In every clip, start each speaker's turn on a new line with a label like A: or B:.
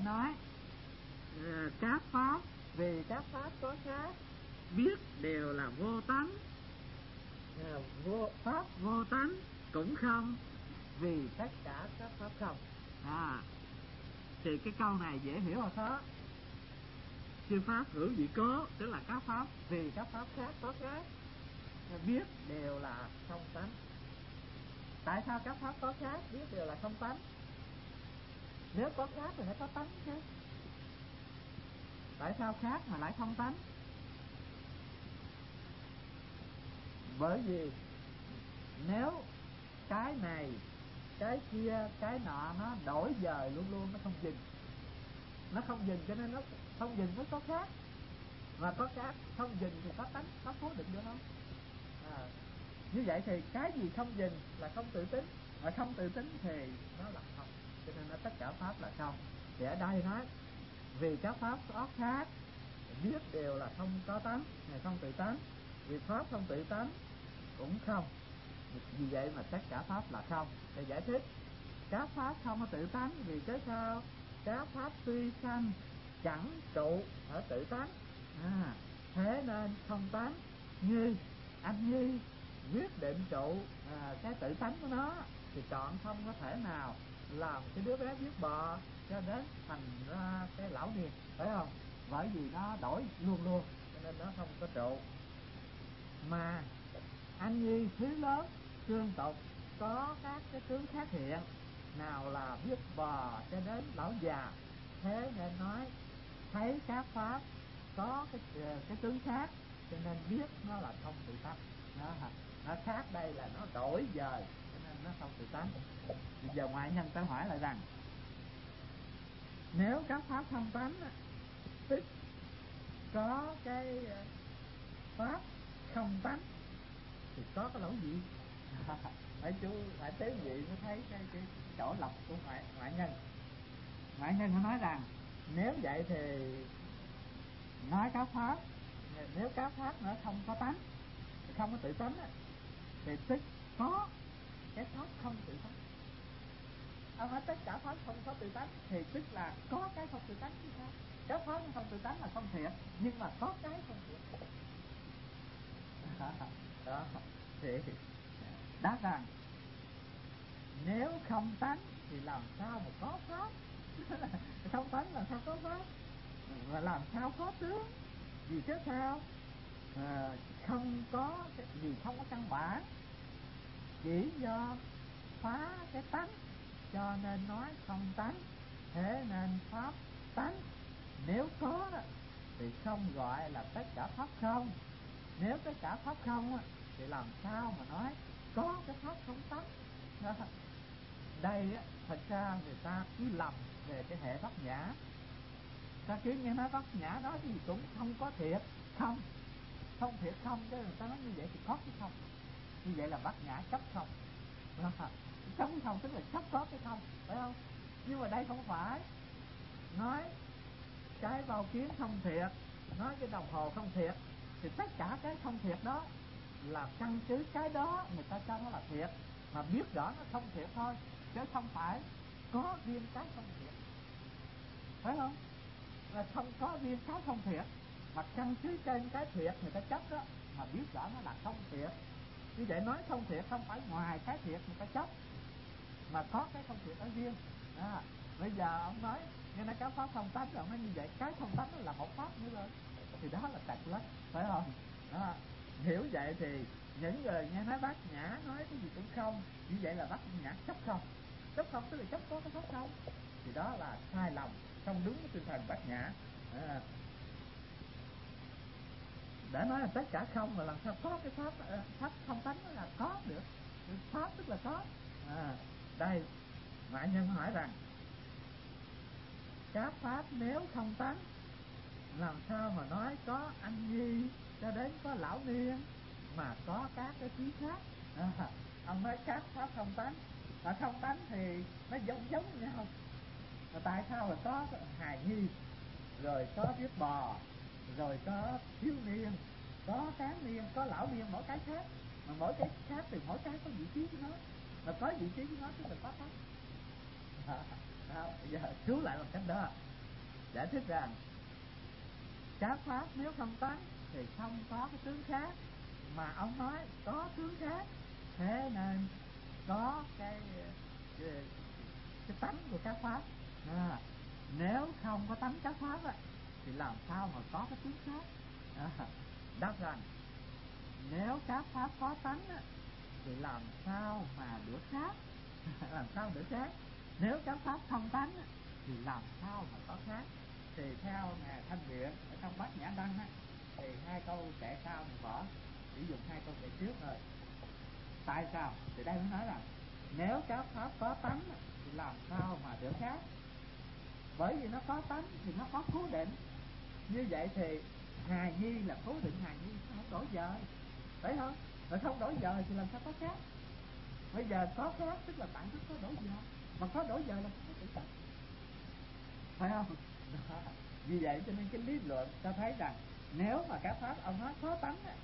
A: nói các pháp, vì các pháp có khác, biết đều là vô tánh. Pháp vô tánh cũng không, vì tất cả các pháp không. Thì cái câu này dễ hiểu rồi đó. Chư pháp hữu vị cố, tức là các pháp vì các pháp khác có khác, biết đều là không tánh. Tại sao các pháp có khác biết đều là không tánh? Nếu có khác thì phải có tánh chứ. Tại sao khác mà lại không tánh? Bởi vì nếu cái này, cái kia, cái nọ nó đổi dời luôn luôn, nó không dừng. Nó không dừng cho nên nó không dừng mới có khác. Mà có khác không dừng thì có tánh, có cố định được không? Như vậy thì cái gì không dừng là không tự tính, mà không tự tính thì nó là không. Cho nên nó tất cả pháp là không. Thì ở đây nói vì các pháp có khác, biết đều là không có tánh, không tự tánh. Vì pháp không tự tánh cũng không, vì vậy mà tất cả pháp là không. Để giải thích các pháp không có tự tánh vì cái sao? Các pháp tuy sanh chẳng trụ ở tự tánh, thế nên không tánh. Như anh Nhi quyết định trụ cái tự tánh của nó thì chọn không có thể nào làm cái đứa bé biết bò cho đến thành ra cái lão niên, phải không? Bởi vì nó đổi luôn luôn cho nên nó không có trụ. Mà anh Nhi thứ lớn tương tục có các cái tướng khác hiện, nào là biết bò cho đến lão già, thế nên nói thấy các pháp có cái tướng khác cho nên biết nó là không tự tánh. Nó khác đây là nó đổi dời cho nên nó không tự tánh. Bây giờ ngoại nhân ta hỏi lại rằng nếu các pháp không tánh tức có cái pháp không tánh thì có cái lỗi gì? Phải chú phải tế vị mới thấy cái chỗ lọc của ngoại nhân. Ngoại nhân nó nói rằng nếu vậy thì nói các pháp, nếu các pháp nó không có tánh, không có tự tánh thì tức có cái pháp không tự tánh. Ông nói tất cả pháp không có tự tánh thì tức là có cái không tự tánh như sao? Cái pháp không tự tánh là không thiệt, nhưng mà có cái không thiệt. Đó thì đáp rằng nếu không tánh thì làm sao mà có pháp? Không tánh là sao có pháp? Và làm sao có tướng? Vì thế sao? Không có vì không có căn bản, chỉ do phá cái tánh cho nên nói không tánh, thế nên pháp tánh. Nếu có thì không gọi là tất cả pháp không. Nếu tất cả pháp không thì làm sao mà nói có cái pháp không tánh? Đây thật ra người ta cứ lầm về cái hệ bát nhã. Ta cứ nghe nói bát nhã đó thì cũng không có thiệt không, không thiệt không, chứ người ta nói như vậy thì có cái không. Như vậy là bát nhã chấp không. Chấp cái không tức là chấp có cái không, phải không? Nhưng mà đây không phải. Nói cái bao kiến không thiệt, nói cái đồng hồ không thiệt, thì tất cả cái không thiệt đó là căn cứ cái đó người ta cho nó là thiệt, mà biết rõ nó không thiệt thôi, chứ không phải có riêng cái không thiệt, phải không? Là không có riêng cái không thiệt, mà căn cứ trên cái thiệt người ta chấp đó, mà biết rõ nó là không thiệt. Như vậy nói không thiệt không phải ngoài cái thiệt người ta chấp, mà có cái không thiệt ở riêng. Bây giờ ông nói nghe nói cái pháp không tánh, ông nói như vậy cái không tánh là một pháp nữa rồi, thì đó là trật lắm, phải không? Hiểu vậy thì những người nghe nói bát nhã nói cái gì cũng không, như vậy là bát nhã chấp không. Chấp không tức là chấp có cái pháp không, thì đó là sai lầm, không đúng với tinh thần bát nhã. Đã nói là tất cả không mà làm sao có cái pháp không tánh là có được. Pháp tức là có. Đây ngoại nhân hỏi rằng các pháp nếu không tánh làm sao mà nói có anh nhi cho đến có lão niên mà có các cái trí khác? Ông nói các pháp không tánh, mà không tánh thì nó giống nhau. Mà tại sao mà có hài nhi, rồi có biết bò, rồi có thiếu niên, có tráng niên, có lão niên, mỗi cái khác, mà mỗi cái khác thì mỗi cái có vị trí của nó, mà có vị trí của nó tức là có pháp. Bây giờ cứu lại bằng cách đó. giải thích rằng các pháp nếu không tánh thì không có cái tướng khác, mà ông nói có tướng khác, thế nên có cái tánh của các pháp. Nếu không có tánh các pháp á, thì làm sao mà có cái tướng khác? Đáp rằng nếu các pháp có tánh á, thì làm sao mà được khác? Làm sao được khác? Nếu các pháp không tánh á, thì làm sao mà có khác? Thì theo ngài Thanh Biện ở trong Bát Nhã Đăng á, thì hai câu kệ sau mình bỏ, chỉ dùng hai câu kệ trước thôi. Tại sao? Thì đây mới nói rằng nếu các pháp có tánh á, thì làm sao mà được khác? Bởi vì nó có tánh thì nó có cố định. Như vậy thì hài nhi là cố định hài nhi, không đổi giờ, phải không? Rồi không đổi giờ thì làm sao có khác? Bây giờ có khác tức là bản chất có đổi giờ, mà có đổi giờ là không có tự tánh, phải không? Vì vậy cho nên cái lý luận ta thấy rằng nếu mà các pháp ông nói có tánh á,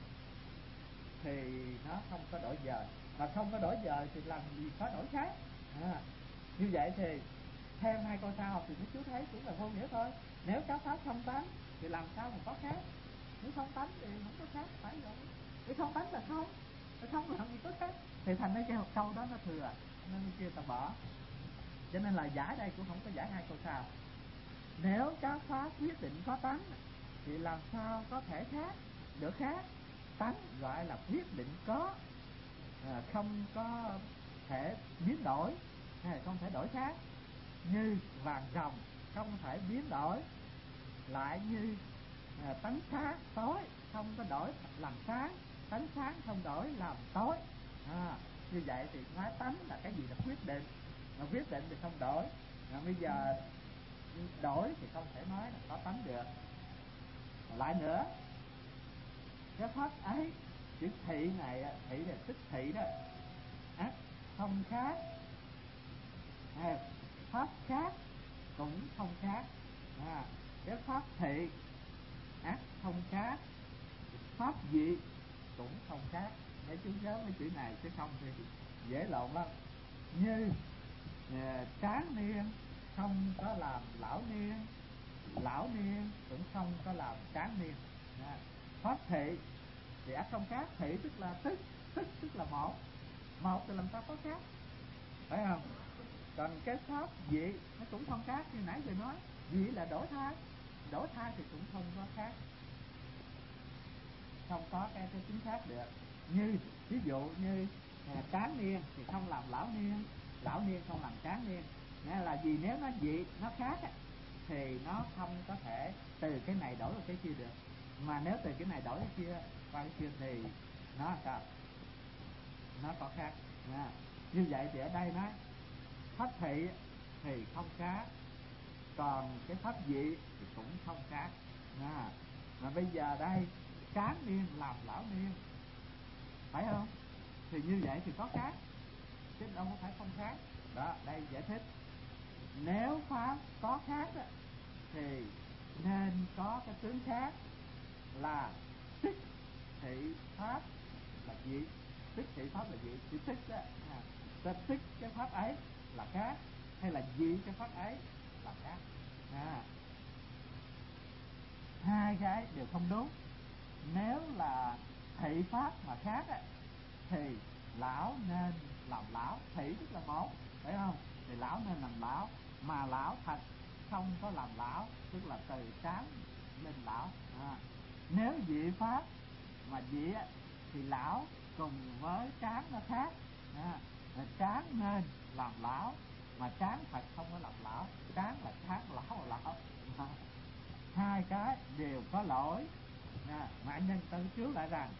A: thì nó không có đổi giờ, mà không có đổi giờ thì làm gì có đổi khác. Như vậy thì theo hai câu sau thì mấy chú thấy cũng là vô nghĩa thôi. Nếu các pháp không tánh thì làm sao mà có khác? Nếu không tánh thì không có khác, phải vậy. Nếu không tánh là không, không làm gì có khác. Thì thành ra cái câu đó nó thừa, nên kia ta bỏ. Cho nên là giải đây cũng không có giải hai câu sau. Nếu các pháp quyết định có tánh thì làm sao có thể khác, được khác? Tánh gọi là quyết định có, không có thể biến đổi, hay không thể đổi khác. Như vàng ròng không thể biến đổi, lại như tánh sáng tối không có đổi làm sáng, tánh sáng không đổi làm tối. Như vậy thì nói tánh là cái gì là quyết định, mà quyết định thì không đổi, mà bây giờ đổi thì không thể nói là có tánh được. Lại nữa, cái pháp ấy, chữ thị này, thị là tức thị đó, không khác, pháp khác cũng không khác. Cái pháp thị không khác, pháp dị cũng không khác. Để chú nhớ mấy chữ này chứ không thì dễ lộn lắm. Như tráng niên không có làm lão niên, lão niên cũng không có làm tráng niên. Pháp thị thì không khác, thị tức là tức là một thì làm sao có khác, phải không? Còn cái pháp dị nó cũng không khác, như nãy vừa nói, dị là đổi thai thì cũng không có khác, không có cái chính xác được. Như ví dụ như tráng niên thì không làm lão niên không làm tráng niên. Nghĩa là vì nếu nó dị, nó khác thì nó không có thể từ cái này đổi vào cái kia được, mà nếu từ cái này đổi cái kia qua cái kia thì nó sao? Nó có khác. Như vậy thì ở đây nói pháp thị thì không khác, còn cái pháp dị thì cũng không khác. Mà bây giờ đây tráng niên làm lão niên, phải không? Thì như vậy thì có khác, chứ đâu có phải không khác. Đó, đây giải thích. Nếu pháp có khác thì nên có cái tướng khác, là tức thị pháp là dị. Tức thị pháp là dị, thì tức đó, tức cái pháp ấy là khác, hay là dị cái pháp ấy là khác. Hai cái đều không đúng. Nếu là thị pháp mà khác thì lão nên làm lão, thị tức là một, phải không? Thì lão nên làm lão, mà lão thật không có làm lão, tức là từ tráng lên lão. Nếu dị pháp mà dị thì lão cùng với tráng nó khác. Tráng nên làm lão, mà tráng thật không có làm lão, tráng là tráng, lão là lão. Hai cái đều có lỗi. Mà anh nhân tân trước lại rằng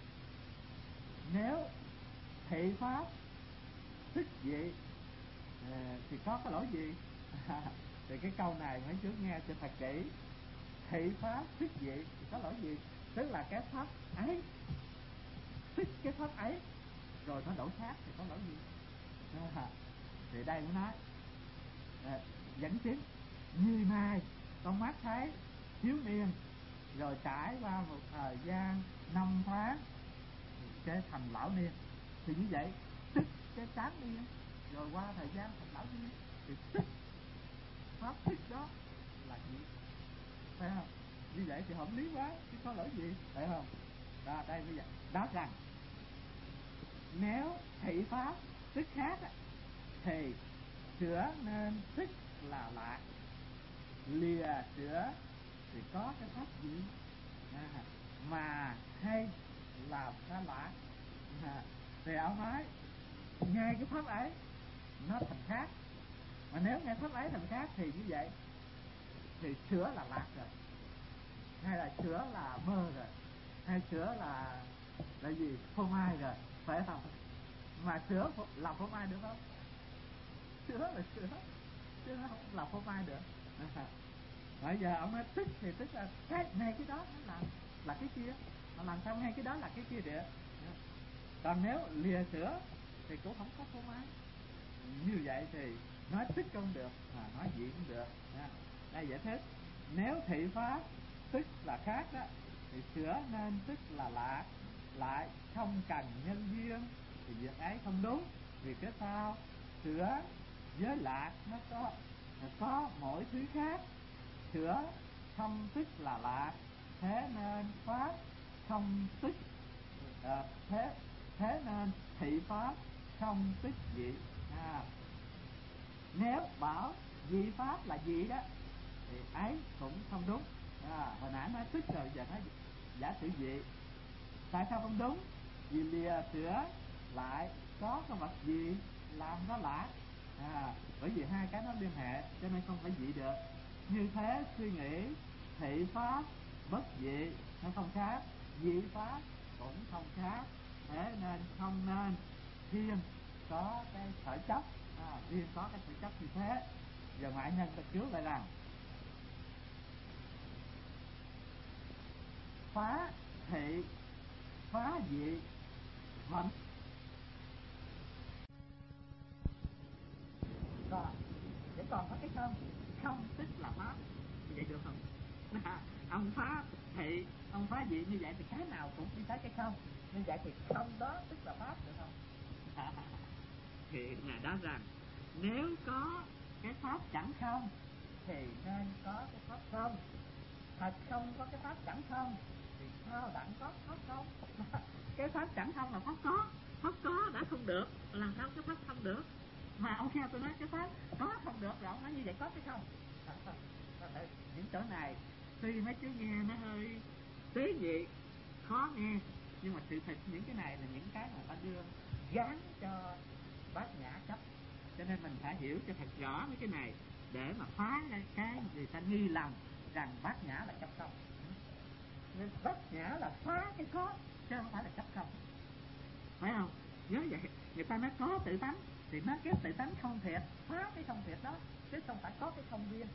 A: nếu thị pháp tức dị thì có cái lỗi gì? Thì cái câu này mấy chú nghe cho thật kỹ. Thị pháp tức dị thì có lỗi gì? Tức là cái pháp ấy, tức cái pháp ấy rồi nó đổi khác thì có lỗi gì? Thì đây mới nói dẫn chứng. Như nay con mắt thấy thiếu niên, rồi trải qua một thời gian 5 tháng cái thành lão niên, thì như vậy tức cái tráng niên, rồi qua thời gian thành lão niên, thì tức pháp tức đó là phải không? Như vậy thì hợp lý quá chứ có lỗi gì, phải không? Đó, đây bây giờ đó rằng nếu thị pháp tức khác thì sửa nên tức là lạc, lìa sửa thì có cái pháp gì mà hay làm ra lạc. Thì ông nói nghe cái pháp ấy nó thành khác, mà nếu nghe pháp ấy thành khác thì như vậy thì sửa là lạc rồi, hay là sửa là mơ rồi, hay sửa là gì, phô mai rồi, phải không? Mà sửa làm phô mai được không? Sửa là sửa chứ nó không làm phô mai được. Bây giờ ông nói tức thì tức là cái này cái đó nó là cái kia, mà làm sao ngay cái đó là cái kia được. Còn nếu lìa sửa thì cũng không có phô mai. Như vậy thì nói tức không được mà nói gì cũng được. Đây giải thích, nếu thị pháp tức là khác đó thì sửa nên tức là lạc, lại không cần nhân duyên thì việc ấy không đúng. Vì cái sao sửa với lạc nó có mỗi thứ khác, sửa không tức là lạc, thế nên pháp không tức thế nên thị pháp không tức dị. Nếu bảo dị pháp là dị đó thì ấy cũng không đúng. Hồi nãy nói tức rồi, giờ nói giả sử dị. Tại sao không đúng? Vì lìa sửa lại có cái vật gì làm nó lạ. Bởi vì hai cái nó liên hệ cho nên không phải dị được. Như thế suy nghĩ thị pháp bất dị nó không khác, dị pháp cũng không khác, thế nên không nên thiên có cái khởi chấp. Thiên có cái khởi chấp như thế. Giờ ngoại nhân ta trước lại rằng phá thị phá dị vẫn còn, để còn có cái không tức là pháp, như vậy được không? Ông phá thị ông phá dị như vậy thì cái nào cũng đi tới cái không, như vậy thì không đó tức là pháp được không? Thì ngài nói rằng nếu có cái pháp chẳng không thì nên có cái pháp không. Thật không có cái pháp chẳng không thì sao đặng có pháp không? Cái pháp chẳng không là pháp có đã không được, làm sao cái pháp không được? Mà ông theo tôi nói cái pháp có không được rồi ông nói như vậy có cái không? Những chỗ này tuy mấy chú nghe nó hơi tế nhị, khó nghe, nhưng mà sự thật những cái này là những cái mà ta đưa gán cho bát nhã chấp, cho nên mình phải hiểu cho thật rõ mấy cái này để mà phá cái người ta nghi lầm rằng bát nhã là chấp không. Nên bát nhã là phá cái có chứ không phải là chấp không, phải không? Nhớ vậy. Người ta nói có tự tánh thì nói cái tự tánh không thiệt, phá cái không thiệt đó, chứ không phải có cái không riêng.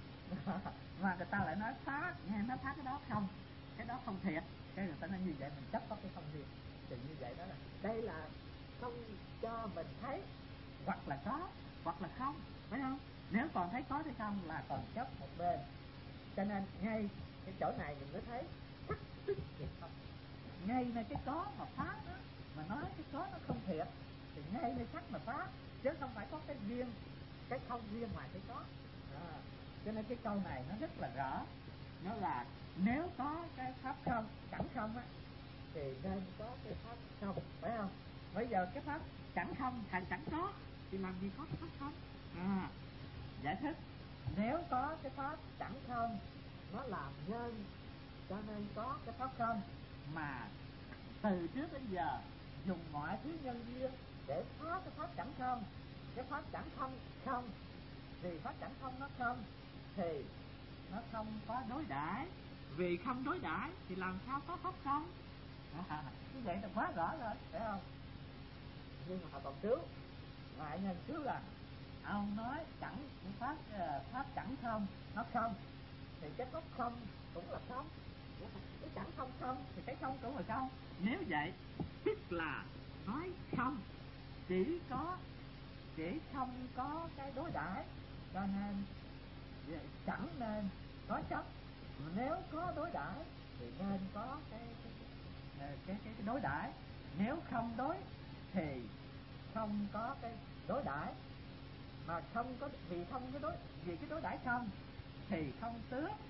A: Mà người ta lại nói phá, nghe nó phá cái đó không, cái đó không thiệt, cái người ta nói như vậy mình chấp có cái không riêng. Thì như vậy đó là đây là không cho mình thấy hoặc là có hoặc là không, phải không? Nếu còn thấy có hay không là còn chấp một bên. Cho nên ngay cái chỗ này mình mới thấy sắc tức thiệt không. Ngay nơi cái có mà phá đó, mà nói cái có nó không thiệt thì ngay nơi sắc mà phá, chứ không phải có cái riêng, cái không riêng ngoài cái có. Cho nên cái câu này nó rất là rõ, nó là nếu có cái pháp không chẳng không á thì nên có cái pháp không, phải không? Bây giờ cái pháp chẳng không thành chẳng có thì làm gì có cái pháp không? Giải thích, nếu có cái pháp chẳng không nó làm nhân cho nên có cái pháp không, mà từ trước đến giờ dùng mọi thứ nhân duyên để phá cái pháp chẳng không. Cái pháp chẳng không không vì pháp chẳng không nó không thì nó không có đối đãi, vì không đối đãi thì làm sao có pháp không? Như vậy là quá rõ rồi, phải không? Nhưng mà còn trước ngoại nhân trước là ông nói chẳng pháp chẳng không nó không thì cái pháp không cũng là không, cái chẳng không không thì cái không cũng là không. Nếu vậy tức là nói không chỉ không có cái đối đãi, cho nên chẳng nên có chấp. Nếu có đối đãi thì nên có cái đối đãi. Nếu không đối thì không có cái đối đãi, mà không có vì không có đối, vì cái đối đãi không thì không tướng,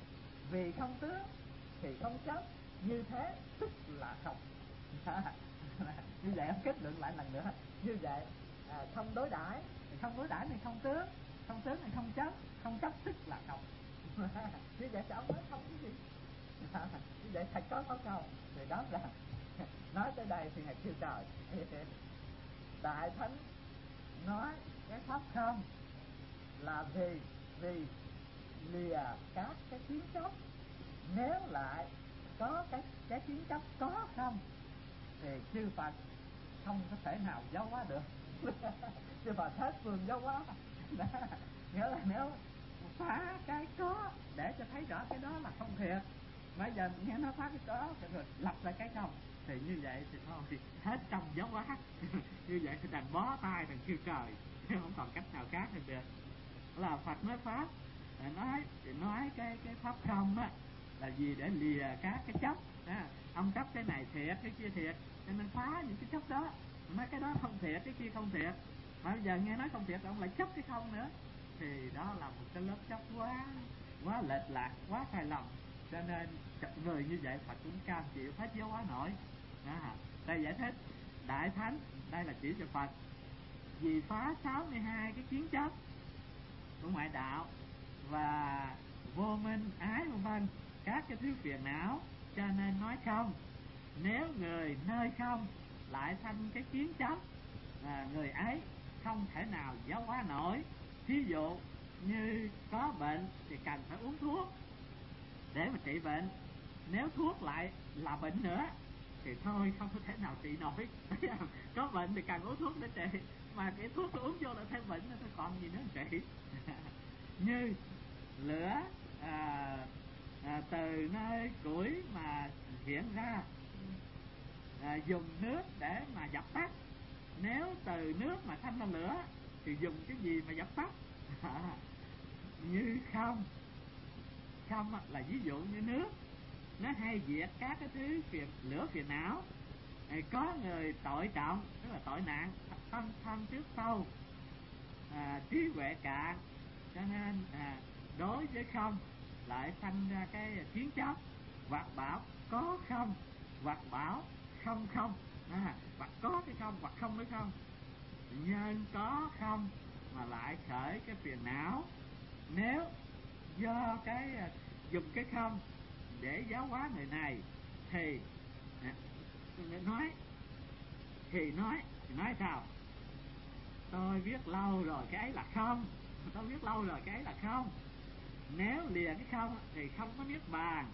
A: Vì không tướng thì không chấp, như thế tức là không. Như vậy kết luận lại lần nữa. Như vậy không đối đãi thì không tướng, không tướng thì không chấp, không chấp tức là không. Như vậy sao ông nói không cái gì? Như vậy thật có không? Thì đó là nói tới đây thì Ngài kêu trời, Đại Thánh nói cái pháp không là vì lìa các cái kiến chấp. Nếu lại có cái kiến chấp có không thì chư Phật không có thể nào giáo hóa được. Chư Phật hết phương giáo hóa. Nghĩa là nếu phá cái có để cho thấy rõ cái đó là không thiệt, bây giờ nghe nó phá cái có rồi lập lại cái không, thì như vậy thì thôi thì hết trong giáo hóa. Như vậy thì đành bó tay đành kêu trời, không còn cách nào khác được. Là Phật nói pháp nói cái pháp không á là gì? Để lìa các cái chấp. Ông chấp cái này thiệt, cái kia thiệt, cho nên phá những cái chấp đó. Nói cái đó không thiệt, cái kia không thiệt, mà bây giờ nghe nói không thiệt ông lại chấp cái không nữa, thì đó là một cái lớp chấp quá lệch lạc, quá sai lầm. Cho nên người như vậy Phật cũng cam chịu hết giáo hóa nổi. Đây giải thích Đại Thánh đây là chỉ cho Phật vì phá 62 cái kiến chấp của ngoại đạo và vô minh ái vân vân, các cái thứ phiền não, cho nên nói không. Nếu người nơi không lại sanh cái kiến chấp, người ấy không thể nào giáo hóa nổi. Thí dụ như có bệnh thì cần phải uống thuốc để mà trị bệnh, nếu thuốc lại là bệnh nữa thì thôi không có thể nào trị nổi. Có bệnh thì cần uống thuốc để trị, mà cái thuốc tôi uống vô là thêm bệnh nữa, tôi còn gì nữa trị. Như lửa từ nơi củi mà hiện ra, dùng nước để mà dập tắt. Nếu từ nước mà thành ra lửa thì dùng cái gì mà dập tắt? Như không là ví dụ như nước, nó hay diệt các cái thứ lửa phiền não. Có người tội trọng, tức là tội nặng, thân trước sâu, trí huệ cạn, cho nên đối với không lại sanh ra cái kiến chấp, hoặc bảo có không, hoặc bảo không không, hoặc có cái không hoặc không cái không. Nhân có không mà lại khởi cái phiền não. Nếu do cái dùng cái không để giáo hóa người này thì nói sao? Tôi biết lâu rồi cái ấy là không, tôi biết lâu rồi cái ấy là không. Nếu lìa cái không thì không có niết bàn,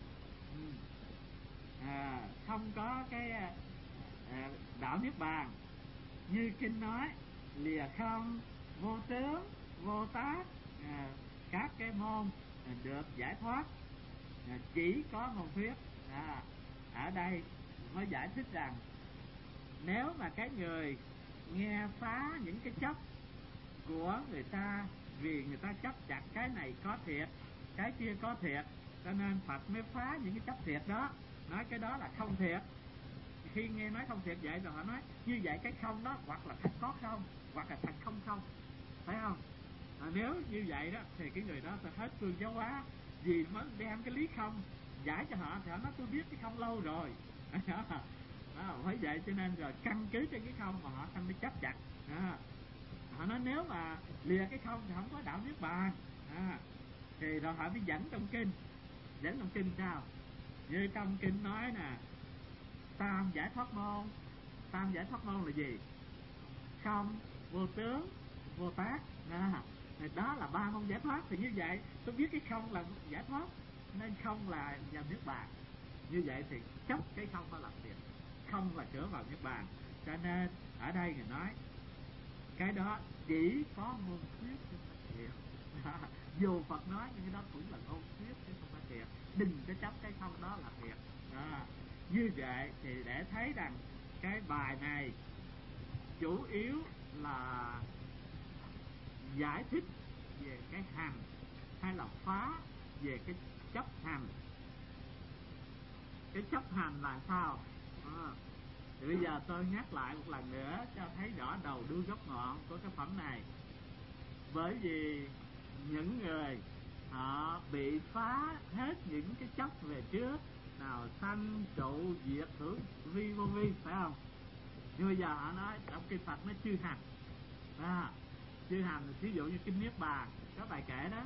A: không có cái đạo niết bàn. Như kinh nói lìa không, vô tướng, vô tác, các cái môn được giải thoát, chỉ có môn thuyết. Ở đây mới giải thích rằng nếu mà cái người nghe phá những cái chấp của người ta, vì người ta chấp chặt cái này có thiệt, cái kia có thiệt, cho nên Phật mới phá những cái chấp thiệt đó, nói cái đó là không thiệt. Khi nghe nói không thiệt vậy rồi họ nói như vậy cái không đó hoặc là thật có không, hoặc là thật không không, phải không? Nếu như vậy đó thì cái người đó sẽ hết phương giáo hóa, vì mới đem cái lý không giải cho họ thì họ nói tôi biết cái không lâu rồi. Phải vậy, cho nên rồi căn cứ trên cái không mà họ sanh mới chấp chặt. Họ nói nếu mà lìa cái không thì không có đạo niết bàn. Thì rồi họ mới dẫn trong kinh sao? Như trong kinh nói nè, tam giải thoát môn là gì? Không, vô tướng, vô tác. Đó là ba môn giải thoát. Thì như vậy tôi biết cái không là giải thoát, nên không là vào niết bàn. Như vậy thì chấp cái không đó là thiệt, không là trở vào niết bàn. Cho nên ở đây người nói cái đó chỉ có ngôn thuyết chứ không phải thiệt. Dù Phật nói nhưng cái đó cũng là ngôn thuyết chứ không phải thiệt. Đừng có chấp cái không đó là thiệt. Như vậy thì để thấy rằng cái bài này chủ yếu là giải thích về cái hành, hay là phá về cái chấp hành. Cái chấp hành là sao? Thì bây giờ tôi nhắc lại một lần nữa cho thấy rõ đầu đuôi gốc ngọn của cái phẩm này. Bởi vì những người họ bị phá hết những cái chấp về trước, nào sanh trụ diệt hưởng vi vô vi, phải không? Nhưng bây giờ họ nói trong kinh Phật nó chư hành, chư hành ví dụ như kinh Niết Bàn có bài kể đó,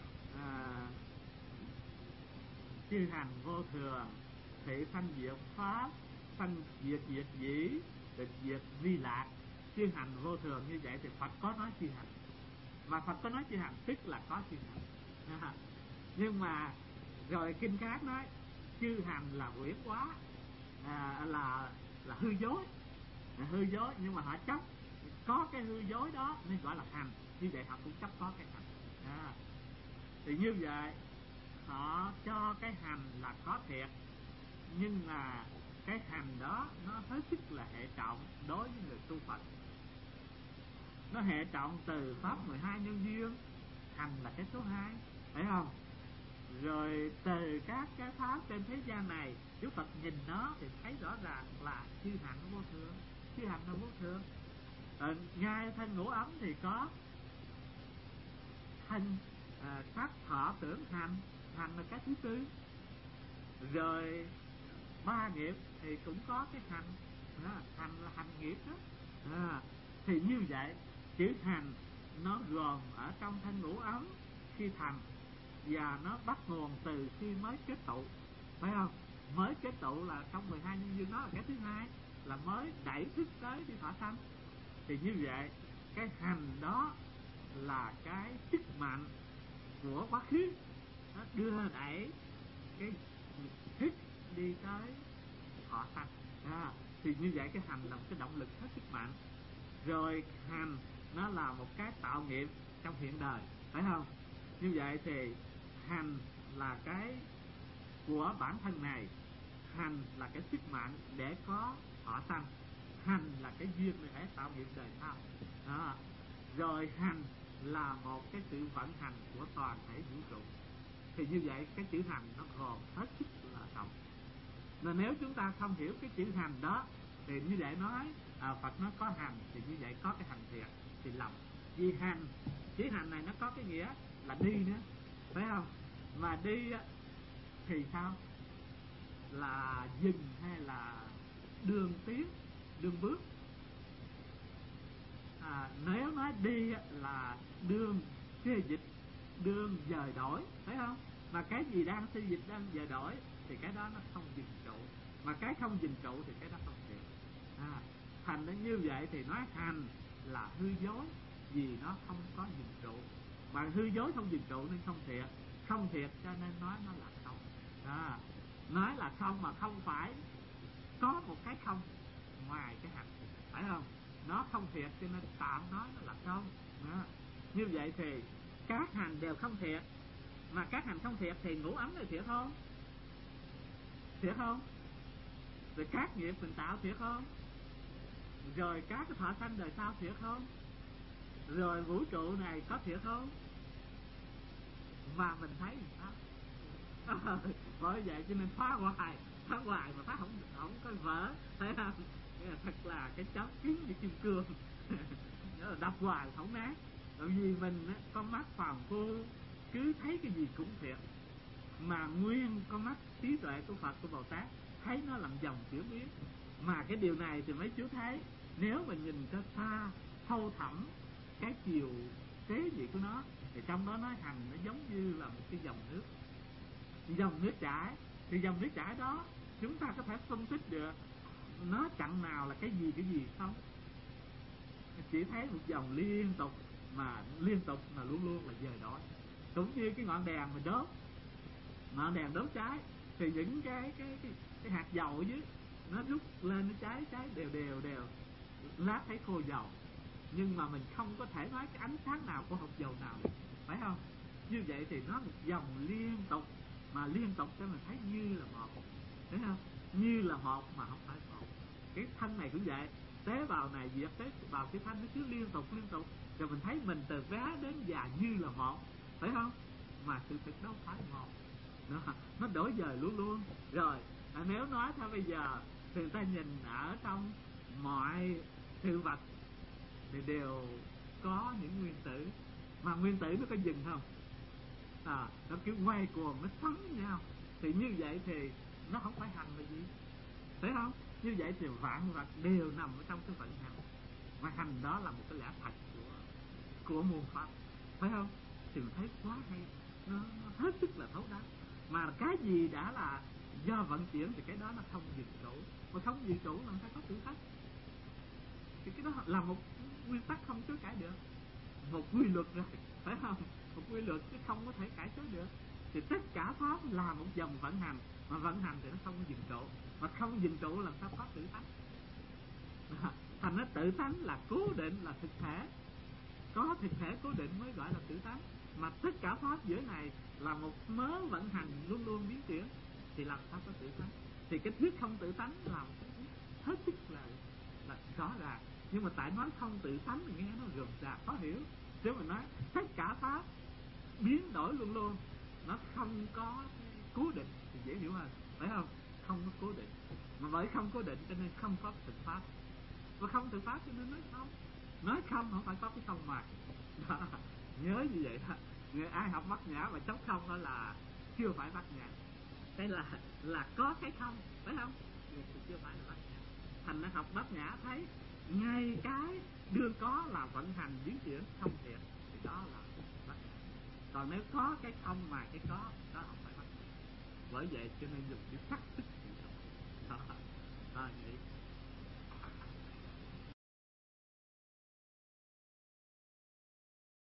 A: chư hành vô thường, thị sanh diệt pháp, sanh diệt diệt dĩ, diệt vi lạc. Chư hành vô thường như vậy thì Phật có nói chư hành, mà Phật có nói chư hành tức là có chư hành. Nhưng mà rồi kinh khác nói chư hành là huyễn hóa, là hư dối, hư dối, nhưng mà họ chấp có cái hư dối đó nên gọi là hành. Như vậy họ cũng chấp có cái hành. Thì như vậy họ cho cái hành là có thiệt, nhưng mà cái hành đó nó hết sức là hệ trọng đối với người tu Phật. Nó hệ trọng từ pháp 12 nhân duyên, hành là cái số 2, phải không? Rồi từ các cái pháp trên thế gian này, Đức Phật nhìn nó thì thấy rõ ràng là chư hành nó vô thường, chư hành nó vô thường. Ngay thân ngũ ấm thì có thân sắc thọ tưởng hành, hành là cái thứ tư. Rồi ba nghiệp thì cũng có cái hành, hành là hành nghiệp đó. Thì như vậy chữ hành nó gồm ở trong thân ngũ ấm khi thành, và nó bắt nguồn từ khi mới kết tụ, phải không? Mới kết tụ là trong 12 nhân duyên, đó là cái thứ hai, là mới đẩy thức tới đi thọ sanh. Thì như vậy cái hành đó là cái sức mạnh của quá khứ, nó đưa đẩy cái thức đi tới thọ sanh. Thì như vậy cái hành là một cái động lực hết sức mạnh. Rồi hành nó là một cái tạo nghiệp trong hiện đời, phải không? Như vậy thì hành là cái của bản thân này, hành là cái sức mạnh để có thọ sanh, hành là cái duyên để tạo nghiệp đời sau. Rồi hành là một cái sự vận hành của toàn thể vũ trụ. Thì như vậy cái chữ hành nó gồm hết sức là rộng. Nên nếu chúng ta không hiểu cái chữ hành đó thì như vậy nói Phật nó có hành thì như vậy có cái hành thiệt thì lầm. Vì hành, chữ hành này nó có cái nghĩa là đi nữa, phải không? Mà đi thì sao? Là dừng hay là đường tiến, đường bước. Nếu nói đi là đường xê dịch, đường dời đổi, phải không? Mà cái gì đang xê dịch, đang dời đổi thì cái đó nó không dừng trụ, mà cái không dừng trụ thì cái đó không thiệt. Thành đến như vậy thì nói hành là hư dối, vì nó không có dừng trụ, mà hư dối không dừng trụ nên không thiệt. Không thiệt cho nên nói nó là không. Nói là không mà không phải có một cái không ngoài cái hành, phải không? Nó không thiệt cho nên tạm nói nó là không. Như vậy thì các hành đều không thiệt, mà các hành không thiệt thì ngũ ấm này thiệt không? Thiệt không? Rồi các nghiệp mình tạo thiệt không? Rồi các cái thọ sanh đời sau thiệt không? Rồi vũ trụ này có thiệt không? Mà mình thấy sao? Bởi vậy cho nên phá hoài mà phá không có vỡ, thấy không? Thật là cái chóp kín như kim cương. Nó là đập hoài không nát. Bởi vì mình con mắt phàm phu cứ thấy cái gì cũng thiệt, mà nguyên con mắt trí tuệ của Phật, của Bồ Tát thấy nó làm dòng chuyển biến. Mà cái điều này thì mấy chú thấy, nếu mà nhìn cho xa sâu thẳm cái chiều tế vị của nó thì trong đó nói hành nó giống như là một cái dòng nước chảy. Thì dòng nước chảy đó chúng ta có thể phân tích được nó chặng nào là cái gì không? Chỉ thấy một dòng liên tục mà luôn luôn là dời đổi. Cũng như cái ngọn đèn mình đốt, ngọn đèn đốt cháy thì những cái hạt dầu ở dưới nó rút lên, nó cháy đều, lát thấy khô dầu. Nhưng mà mình không có thể nói cái ánh sáng nào của hộp dầu nào, phải không? Như vậy thì nó một dòng liên tục, mà liên tục cho mình thấy như là một, thấy không? Như là một mà không phải một. Cái thân này cũng vậy, tế bào này diệt tế bào cái thân nó cứ liên tục, rồi mình thấy mình từ bé đến già như là một, phải không? Mà sự thực đâu phải một, nó đổi dời luôn. Rồi nếu nói theo bây giờ thì người ta nhìn ở trong mọi sự vật thì đều có những nguyên tử, mà nguyên tử nó có dừng không? Nó cứ quay cuồng, nó sống với nhau. Thì như vậy thì nó không phải hành là gì, thấy không? Như vậy thì vạn vật đều nằm ở trong cái vận hành, và hành đó là một cái lẽ thật của môn pháp, phải không? Thì mình thấy quá hay, nó hết sức là thấu đáo. Mà cái gì đã là do vận chuyển thì cái đó nó không dự trữ, mà không dự trữ làm sao có tự tánh. Thì cái đó là một nguyên tắc không chối cãi được, một quy luật rồi, phải không? Một quy luật chứ không có thể cãi chối được. Thì tất cả pháp là một dòng vận hành, mà vận hành thì nó không dừng trụ, mà không dừng trụ làm sao có tự tánh. Thành nó tự tánh là cố định, là thực thể, có thực thể cố định mới gọi là tự tánh. Mà tất cả pháp giữa này là một mớ vận hành luôn luôn biến chuyển, thì làm sao có tự tánh? Thì cái thuyết không tự tánh là một cái thuyết hết sức là rõ ràng. Nhưng mà tại nói không tự tánh thì nghe nó rườm rà khó hiểu. Nếu mà nói tất cả pháp biến đổi luôn luôn, nó không có cố định thì dễ hiểu hơn, phải không? Không có cố định, mà bởi không cố định cho nên không có thực pháp, và không thực pháp cho nên nói không. Nói không phải có cái không mà đó, nhớ như vậy đó. Người ai học Bát Nhã mà chống không đó là chưa phải Bát Nhã, đây là có cái không, phải không? Người thì chưa phải là Bát Nhã. Thành nó học Bát Nhã thấy ngay cái đương có là vận hành biến chuyển không thiệt, thì đó là Bát Nhã. Còn nếu có cái không mà cái có, đó không phải Bát Nhã. Bởi vậy cho nên dùng cái sắc tức đó, vậy